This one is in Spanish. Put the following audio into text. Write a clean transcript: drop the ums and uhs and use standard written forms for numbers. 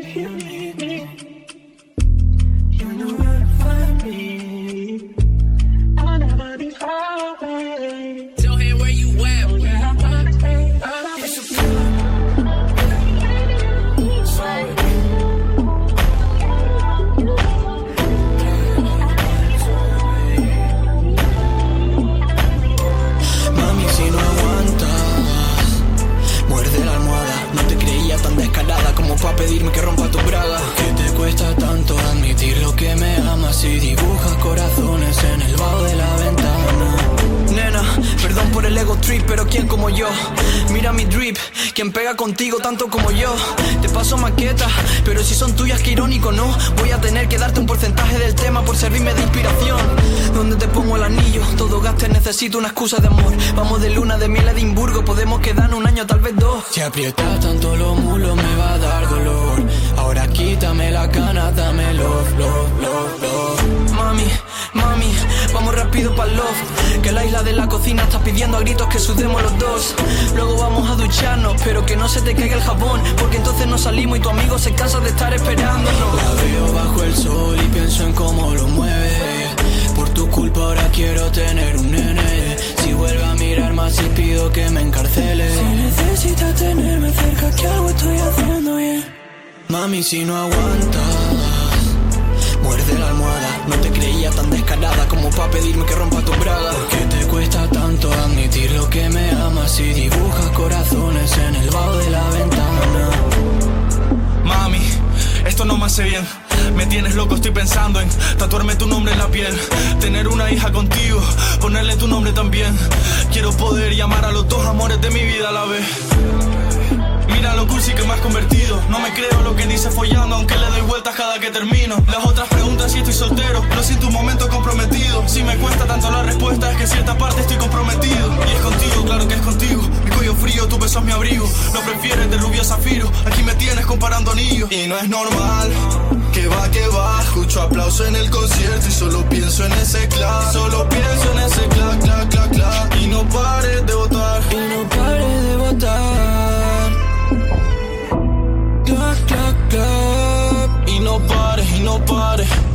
you need me, you know where to find me. I'll never be far away. Tell him where you at. Oh yeah, I'll stay. It's a Mami, si no aguantas, muerde la almohada. No te creía tan descarada como pa' pedirme que rompa tu braga. ¿Qué te cuesta tanto admitir lo que me amas y dibujas corazones en el bajo de la ventana? Nena, perdón por el ego trip, pero ¿quién como yo? Mira mi drip, quien pega contigo tanto como yo. Te paso maquetas, pero si son tuyas, qué irónico, ¿no? Voy a tener que darte un porcentaje del tema por servirme de inspiración. ¿Dónde te pongo el anillo? Todo gaste, necesito una excusa de amor. Vamos de luna de miel a Edimburgo, podemos quedar un año, tal vez dos. Si aprietas tanto los mulos me va a dar dolor. Ahora quítame la cana, dame love, love, love, love. Mami, mami, vamos rápido pa'l love, que la isla de la cocina está pidiendo a gritos que sudemos los dos. Luego vamos a ducharnos, pero que no se te caiga el jabón, porque entonces no salimos y tu amigo se cansa de estar esperándonos. La veo bajo el sol y pienso en cómo lo mueve. Por tu culpa ahora quiero tener un nene. Si vuelve a mirar más y pido que me encarcele. Si necesitas tenerme cerca, que algo estoy haciendo bien. Mami, si no aguantas, muerde la almohada. No te creía tan descarada como pa' pedirme que rompa tu braga. ¿Por qué te cuesta tanto admitir lo que me amas y dibujas corazones en el bajo de la ventana? Mami, esto no me hace bien. Me tienes loco, estoy pensando en tatuarme tu nombre en la piel, tener una hija contigo, ponerle tu nombre también. Quiero poder llamar a los dos amores de mi vida a la vez. Mira lo cursi que me has convertido. No me creo lo que dices follando, aunque le doy vueltas cada que termino. Las otras preguntas si estoy soltero, no siento un momento comprometido. Si me cuesta tanto la respuesta es que cierta parte estoy comprometido. Y es contigo, claro que es contigo. Mi cuello frío, tu beso es mi abrigo. Lo prefieres de rubio a zafiro, aquí me tienes comparando anillos. Y no es normal, que va, escucho aplauso en el concierto y solo pienso en ese clap. Solo pienso en ese clap, clap, clap, clap. Y no pares de votar, y no pares de votar. Clap, clap, clap. Y no pares, y no pares.